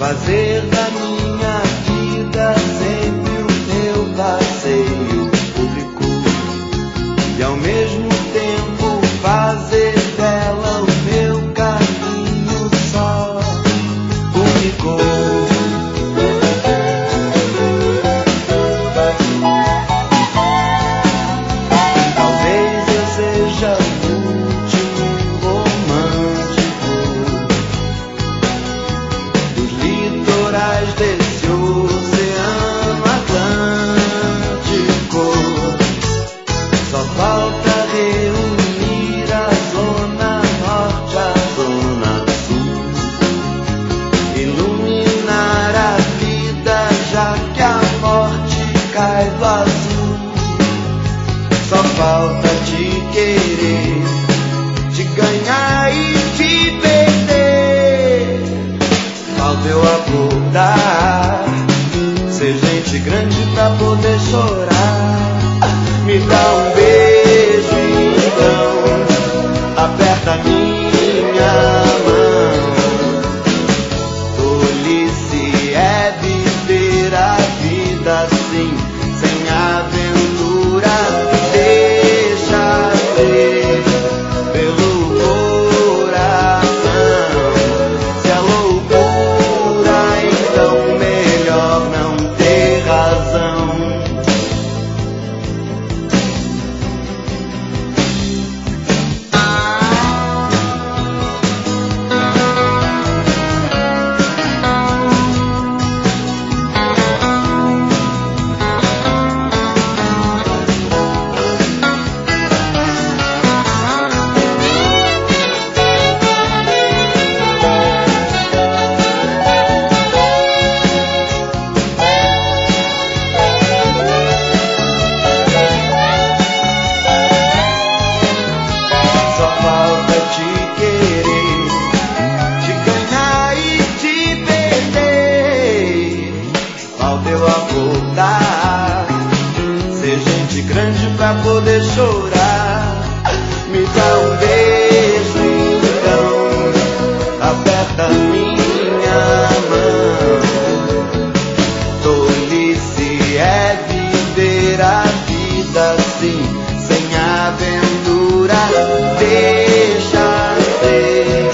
fazer da minha vida sempre o meu passeio público e ao mesmo tempo fazer dela o meu caminho só único. Talvez eu seja o último romântico dos litorais desse oceano Atlântico. Só falta reunir a zona norte à zona sul, iluminar a vida já que a morte cai do azul. Só falta te querer, te ganhar e te perder. Falta eu acordar, ser gente grande pra poder chorar. Me dá um beijo então, aperta minha mão. Tolice é viver a vida assim, sem aventura. Deixa ser pelo coração. Se é loucura, então melhor não ter razão. Só falta te querer, te ganhar e te perder. Falta eu acordar, ser gente grande pra poder chorar. Me dá um beijo então, aperta minha mão. Tolice é viver a vida assim, sem aventura. Deixa ser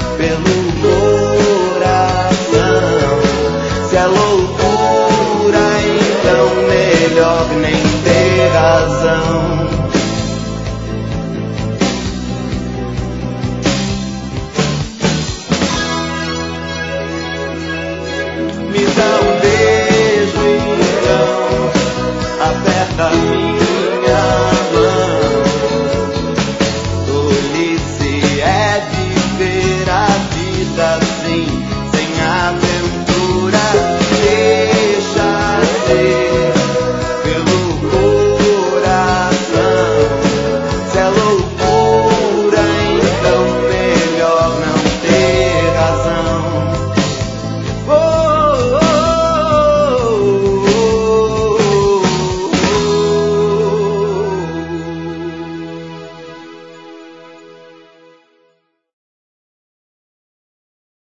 pelo coração. Se é loucura, então melhor nem ter razão. Me dá